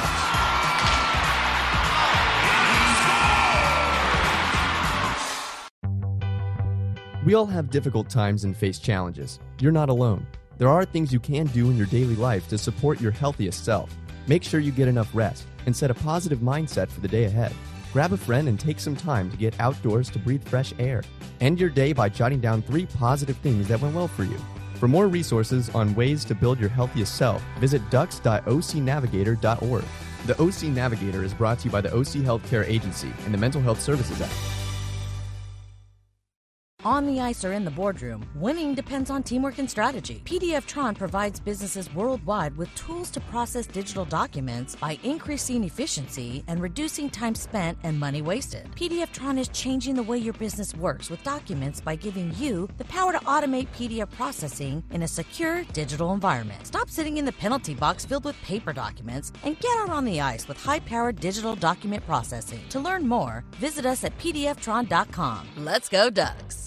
Ducks. We all have difficult times and face challenges. You're not alone. There are things you can do in your daily life to support your healthiest self. Make sure you get enough rest and set a positive mindset for the day ahead. Grab a friend and take some time to get outdoors to breathe fresh air. End your day by jotting down three positive things that went well for you. For more resources on ways to build your healthiest self, visit ducks dot o c navigator dot org. The O C Navigator is brought to you by the O C Healthcare Agency and the Mental Health Services Act. On the ice or in the boardroom, winning depends on teamwork and strategy. P D F Tron provides businesses worldwide with tools to process digital documents by increasing efficiency and reducing time spent and money wasted. P D F Tron is changing the way your business works with documents by giving you the power to automate P D F processing in a secure digital environment. Stop sitting in the penalty box filled with paper documents and get out on the ice with high-powered digital document processing. To learn more, visit us at p d f tron dot com. Let's go Ducks!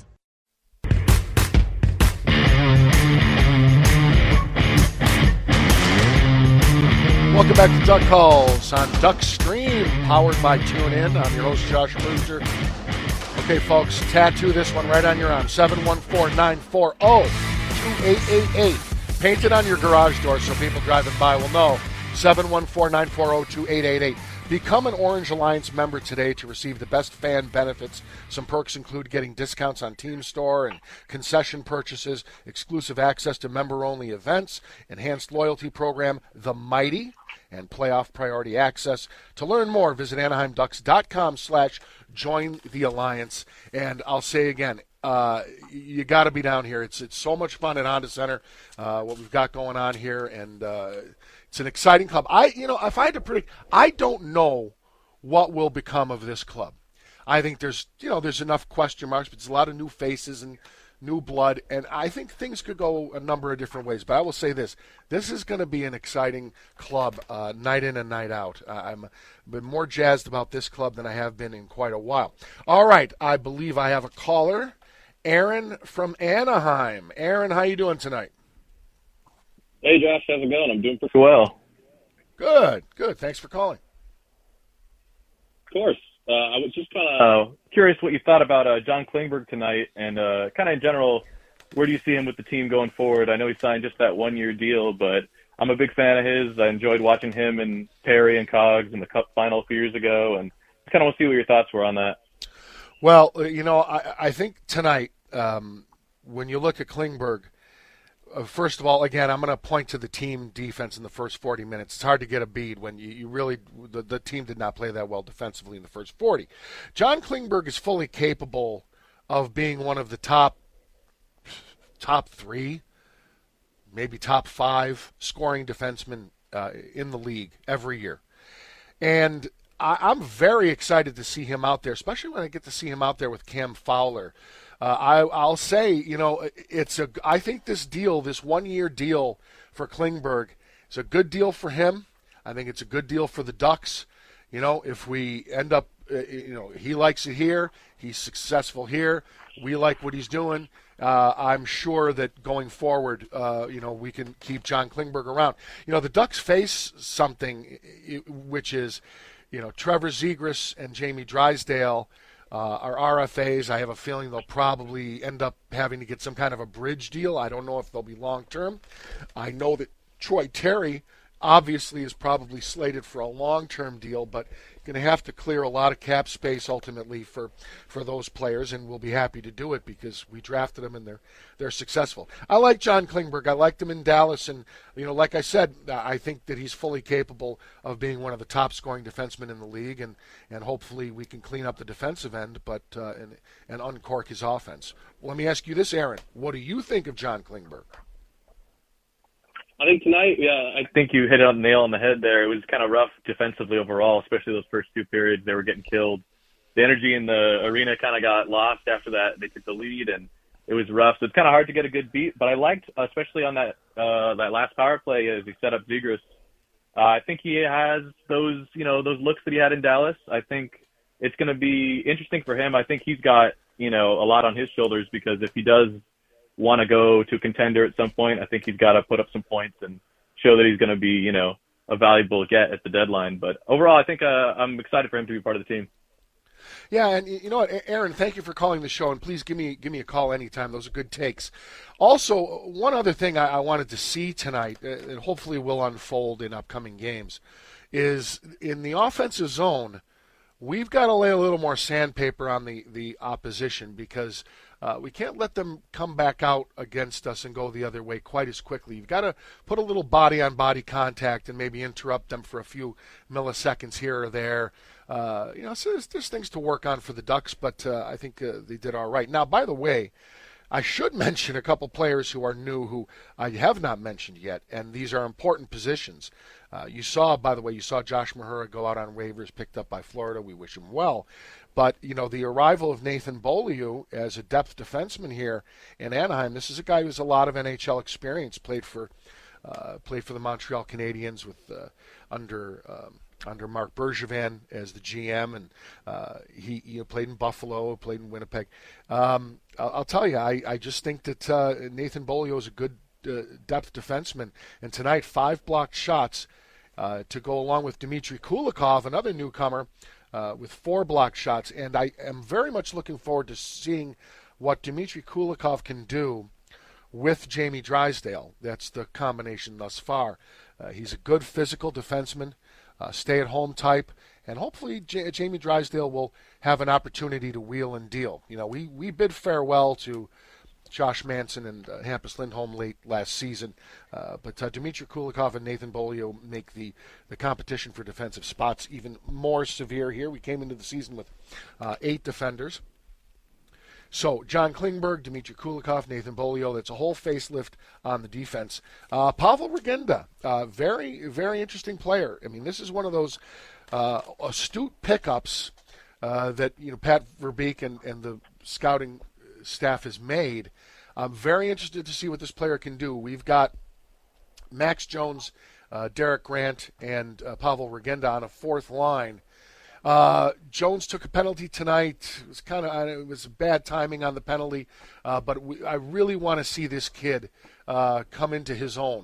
Welcome back to Duck Calls on Duckstream, powered by TuneIn. I'm your host, Josh Brewster. Okay, folks, tattoo this one right on your arm, seven one four, nine four zero, two eight eight eight. Paint it on your garage door so people driving by will know, seven one four, nine four zero, two eight eight eight. Become an Orange Alliance member today to receive the best fan benefits. Some perks include getting discounts on Team Store and concession purchases, exclusive access to member-only events, enhanced loyalty program, The Mighty, and playoff priority access. To learn more, visit anaheimducks.com slash join the alliance. And I'll say again, uh, you got to be down here. It's it's so much fun at Honda Center, uh, what we've got going on here, and uh, it's an exciting club. I, you know, if I had to predict, I don't know what will become of this club. I think there's, you know, there's enough question marks, but there's a lot of new faces and new blood, and I think things could go a number of different ways. But I will say this: this is going to be an exciting club, uh, night in and night out. Uh, I'm been more jazzed about this club than I have been in quite a while. All right, I believe I have a caller, Aaron from Anaheim. Aaron, how you doing tonight? Hey, Josh, how's it going? I'm doing pretty well. Good, good. Thanks for calling. Of course. Uh, I was just kind of uh, curious what you thought about uh, John Klingberg tonight, and uh, kind of in general, where do you see him with the team going forward? I know he signed just that one-year deal, but I'm a big fan of his. I enjoyed watching him and Perry and Cogs in the Cup final a few years ago, and just kind of want to see what your thoughts were on that. Well, you know, I, I think tonight, um, when you look at Klingberg, Uh, first of all, again, I'm going to point to the team defense in the first forty minutes. It's hard to get a bead when you, you really the, the team did not play that well defensively in the first forty. John Klingberg is fully capable of being one of the top top three, maybe top five scoring defensemen uh, in the league every year. And I, I'm very excited to see him out there, especially when I get to see him out there with Cam Fowler. Uh, I, I'll say, you know, it's a. I think this deal, this one-year deal for Klingberg, is a good deal for him. I think it's a good deal for the Ducks. You know, if we end up, uh, you know, he likes it here, he's successful here, we like what he's doing. Uh, I'm sure that going forward, uh, you know, we can keep John Klingberg around. You know, the Ducks face something, which is, you know, Trevor Zegras and Jamie Drysdale. Uh, are R F As. I have a feeling they'll probably end up having to get some kind of a bridge deal. I don't know if they'll be long-term. I know that Troy Terry obviously is probably slated for a long-term deal, but going to have to clear a lot of cap space ultimately for, for those players, and we'll be happy to do it because we drafted them and they're they're successful. I like John Klingberg. I liked him in Dallas, and you know, like I said, I think that he's fully capable of being one of the top scoring defensemen in the league, and, and hopefully we can clean up the defensive end, but uh, and and uncork his offense. Well, let me ask you this, Aaron. What do you think of John Klingberg? I think tonight, yeah, I think you hit it on the nail on the head there. It was kind of rough defensively overall, especially those first two periods. They were getting killed. The energy in the arena kind of got lost after that. They took the lead, and it was rough. So it's kind of hard to get a good beat. But I liked, especially on that uh, that last power play as he set up Zegras. Uh, I think he has those, you know, those looks that he had in Dallas. I think it's going to be interesting for him. I think he's got, you know, a lot on his shoulders because if he does want to go to a contender at some point, I think he's got to put up some points and show that he's going to be, you know, a valuable get at the deadline. But overall, I think uh, I'm excited for him to be part of the team. Yeah, and you know what, Aaron, thank you for calling the show, and please give me give me a call anytime. Those are good takes. Also, one other thing I, I wanted to see tonight, uh, and hopefully will unfold in upcoming games, is in the offensive zone, we've got to lay a little more sandpaper on the, the opposition because uh, we can't let them come back out against us and go the other way quite as quickly. You've got to put a little body-on-body contact and maybe interrupt them for a few milliseconds here or there. Uh, you know, so there's, there's things to work on for the Ducks, but uh, I think uh, they did all right. Now, by the way, I should mention a couple players who are new who I have not mentioned yet, and these are important positions. Uh, you saw, by the way, you saw Josh Mahura go out on waivers, picked up by Florida. We wish him well. But, you know, the arrival of Nathan Beaulieu as a depth defenseman here in Anaheim, this is a guy who has a lot of N H L experience, played for uh, played for the Montreal Canadiens with uh, under um, under Marc Bergevin as the G M, and uh, he you know, played in Buffalo, played in Winnipeg. Um, I'll, I'll tell you, I, I just think that uh, Nathan Beaulieu is a good uh, depth defenseman, and tonight five blocked shots uh, to go along with Dmitry Kulikov, another newcomer, uh, with four blocked shots, and I am very much looking forward to seeing what Dmitry Kulikov can do with Jamie Drysdale. That's the combination thus far. Uh, he's a good physical defenseman, uh, stay-at-home type, and hopefully J- Jamie Drysdale will have an opportunity to wheel and deal. You know, we, we bid farewell to Josh Manson and uh, Hampus Lindholm late last season. Uh, but uh, Dmitry Kulikov and Nathan Beaulieu make the, the competition for defensive spots even more severe here. We came into the season with uh, eight defenders. So John Klingberg, Dmitry Kulikov, Nathan Beaulieu, that's a whole facelift on the defense. Uh, Pavel Regenda, uh, very, very interesting player. I mean, this is one of those uh, astute pickups uh, that, you know, Pat Verbeek and, and the scouting staff has made. I'm very interested to see what this player can do. We've got Max Jones, uh, Derek Grant, and uh, Pavel Regenda on a fourth line. Uh, Jones took a penalty tonight. It was kind of it was bad timing on the penalty, uh, but we, I really want to see this kid uh, come into his own.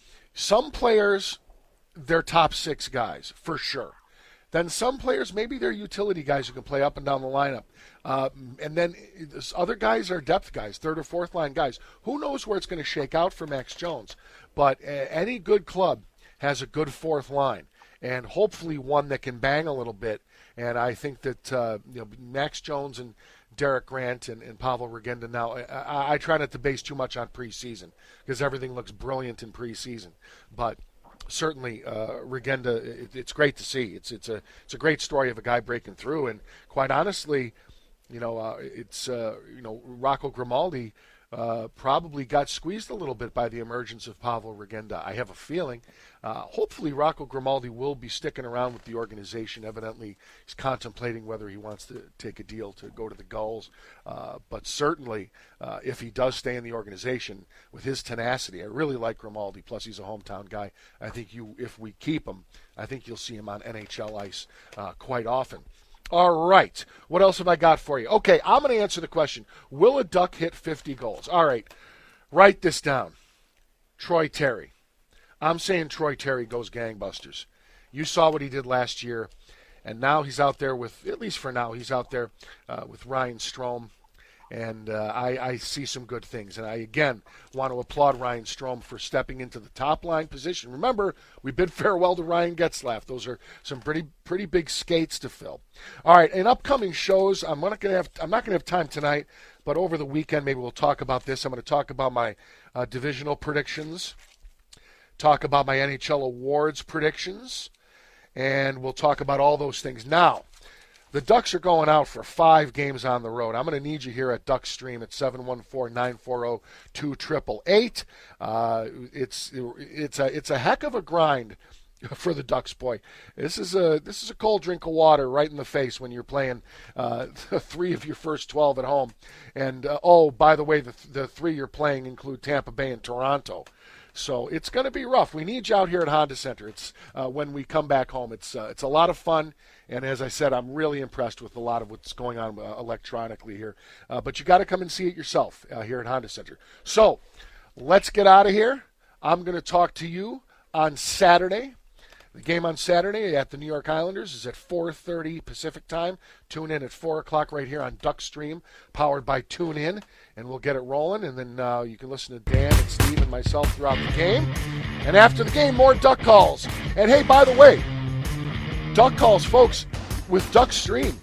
Some players, they're top six guys for sure. Then some players, maybe they're utility guys who can play up and down the lineup. Uh, and then other guys are depth guys, third or fourth line guys. Who knows where it's going to shake out for Max Jones? But uh, any good club has a good fourth line, and hopefully one that can bang a little bit. And I think that uh, you know, Max Jones and Derek Grant and, and Pavel Regenda now, I, I, I try not to base too much on preseason because everything looks brilliant in preseason. But certainly, uh, Regenda, it, it's great to see. It's it's a it's a great story of a guy breaking through, and quite honestly, you know, uh, it's uh, you know Rocco Grimaldi uh, probably got squeezed a little bit by the emergence of Pavel Regenda. I have a feeling. Uh, hopefully, Rocco Grimaldi will be sticking around with the organization. Evidently, he's contemplating whether he wants to take a deal to go to the Gulls. Uh, but certainly, uh, if he does stay in the organization with his tenacity, I really like Grimaldi. Plus, he's a hometown guy. I think you, if we keep him, I think you'll see him on N H L ice uh, quite often. All right. What else have I got for you? Okay, I'm going to answer the question. Will a Duck hit fifty goals? All right. Write this down. Troy Terry. I'm saying Troy Terry goes gangbusters. You saw what he did last year, and now he's out there with, at least for now, he's out there uh, with Ryan Strome, and uh, I, I see some good things. And I, again, want to applaud Ryan Strome for stepping into the top-line position. Remember, we bid farewell to Ryan Getzlaf. Those are some pretty pretty big skates to fill. All right, in upcoming shows, I'm not going to have I'm not going to have time tonight, but over the weekend maybe we'll talk about this. I'm going to talk about my uh, divisional predictions, talk about my N H L awards predictions, and we'll talk about all those things. Now, the Ducks are going out for five games on the road. I'm going to need you here at Duck Stream at seven one four, nine four zero, two eight eight eight. Uh, it's it's a it's a heck of a grind for the Ducks, boy. This is a this is a cold drink of water right in the face when you're playing uh, three of your first twelve at home. And uh, oh, by the way, the the three you're playing include Tampa Bay and Toronto. So it's going to be rough. We need you out here at Honda Center. It's uh, when we come back home. It's uh, it's a lot of fun, and as I said, I'm really impressed with a lot of what's going on uh, electronically here. Uh, but you got to come and see it yourself uh, here at Honda Center. So let's get out of here. I'm going to talk to you on Saturday. The game on Saturday at the New York Islanders is at four thirty Pacific time. Tune in at four o'clock right here on Duck Stream, powered by TuneIn, and we'll get it rolling. And then uh, you can listen to Dan and Steve and myself throughout the game. And after the game, more Duck Calls. And hey, by the way, Duck Calls, folks, with Duck Stream.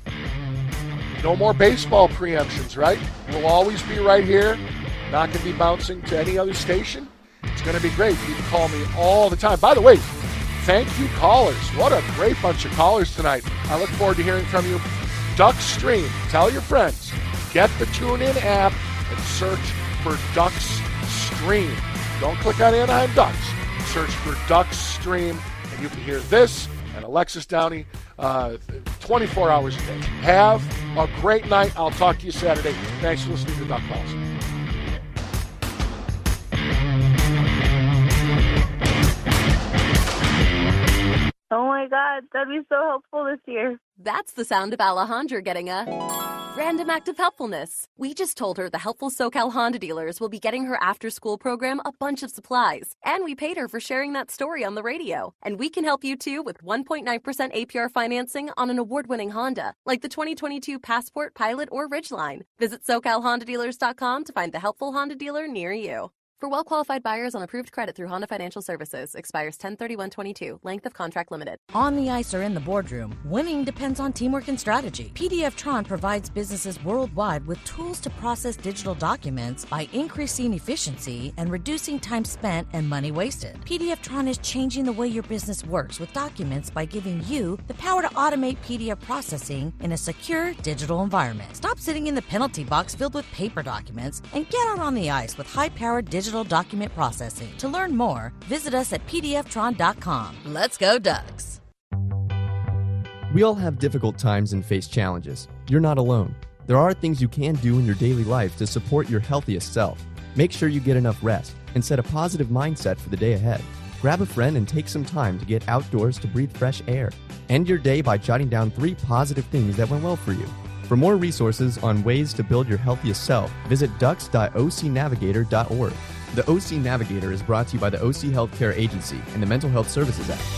No more baseball preemptions, right? We'll always be right here. Not going to be bouncing to any other station. It's going to be great. You can call me all the time. By the way, thank you, callers. What a great bunch of callers tonight. I look forward to hearing from you. Duck Stream. Tell your friends. Get the TuneIn app and search for Ducks Stream. Don't click on Anaheim Ducks. Search for Ducks Stream, and you can hear this and Alexis Downey uh, twenty-four hours a day. Have a great night. I'll talk to you Saturday. Thanks for listening to Duck Calls. Oh my God, that'd be so helpful this year. That's the sound of Alejandra getting a random act of helpfulness. We just told her the helpful SoCal Honda dealers will be getting her after-school program a bunch of supplies. And we paid her for sharing that story on the radio. And we can help you too with one point nine percent A P R financing on an award-winning Honda, like the twenty twenty-two Passport, Pilot, or Ridgeline. Visit So Cal Honda Dealers dot com to find the helpful Honda dealer near you. For well-qualified buyers on approved credit through Honda Financial Services. Expires ten thirty-one twenty-two. Length of contract limited. On the ice or in the boardroom, winning depends on teamwork and strategy. P D F Tron provides businesses worldwide with tools to process digital documents by increasing efficiency and reducing time spent and money wasted. P D F Tron is changing the way your business works with documents by giving you the power to automate P D F processing in a secure digital environment. Stop sitting in the penalty box filled with paper documents and get out on the ice with high-powered digital document processing. To learn more, visit us at p d f tron dot com. Let's go Ducks! We all have difficult times and face challenges. You're not alone. There are things you can do in your daily life to support your healthiest self. Make sure you get enough rest and set a positive mindset for the day ahead. Grab a friend and take some time to get outdoors to breathe fresh air. End your day by jotting down three positive things that went well for you. For more resources on ways to build your healthiest self, visit ducks dot o c navigator dot org. The O C Navigator is brought to you by the O C Healthcare Agency and the Mental Health Services Act.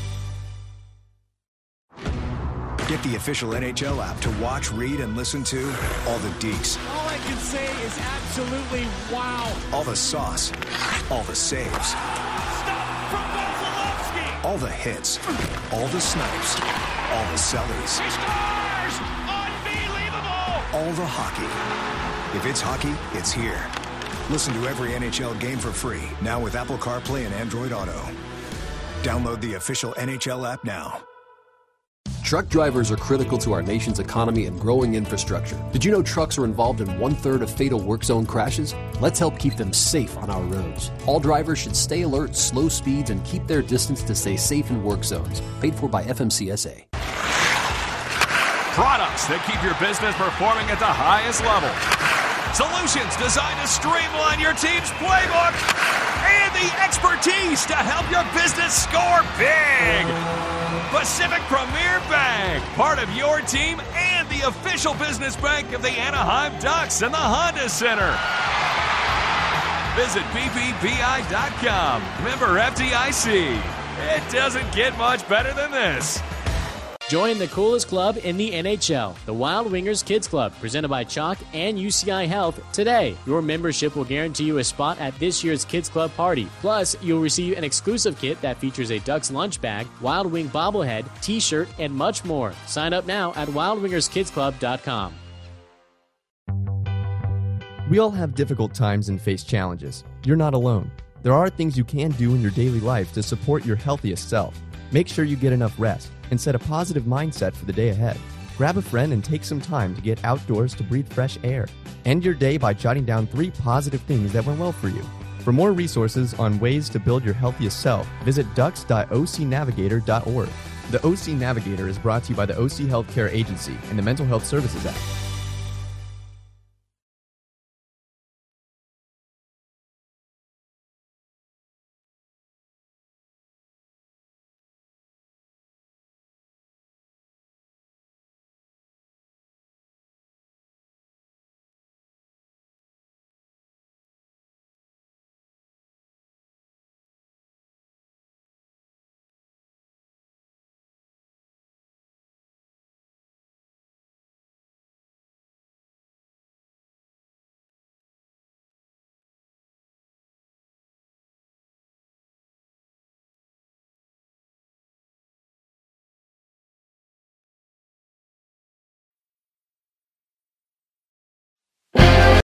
Get the official N H L app to watch, read, and listen to all the deeks. All I can say is absolutely wow. All the sauce. All the saves. Stop from Vasilevsky. All the hits. All the snipes. All the sellies. He scores! Unbelievable! All the hockey. If it's hockey, it's here. Listen to every N H L game for free, now with Apple CarPlay and Android Auto. Download the official N H L app now. Truck drivers are critical to our nation's economy and growing infrastructure. Did you know trucks are involved in one-third of fatal work zone crashes? Let's help keep them safe on our roads. All drivers should stay alert, slow speeds, and keep their distance to stay safe in work zones. Paid for by F M C S A. Products that keep your business performing at the highest level. Solutions designed to streamline your team's playbook. And the expertise to help your business score big. Pacific Premier Bank, part of your team and the official business bank of the Anaheim Ducks and the Honda Center. Visit b p b i dot com. Member F D I C. It doesn't get much better than this. Join the coolest club in the N H L, the Wild Wingers Kids Club, presented by Chalk and U C I Health today. Your membership will guarantee you a spot at this year's Kids Club party. Plus, you'll receive an exclusive kit that features a Ducks lunch bag, Wild Wing bobblehead, t-shirt, and much more. Sign up now at wild wingers kids club dot com. We all have difficult times and face challenges. You're not alone. There are things you can do in your daily life to support your healthiest self. Make sure you get enough rest and set a positive mindset for the day ahead. Grab a friend and take some time to get outdoors to breathe fresh air. End your day by jotting down three positive things that went well for you. For more resources on ways to build your healthiest self, visit ducks dot o c navigator dot org. The O C Navigator is brought to you by the O C Healthcare Agency and the Mental Health Services Act.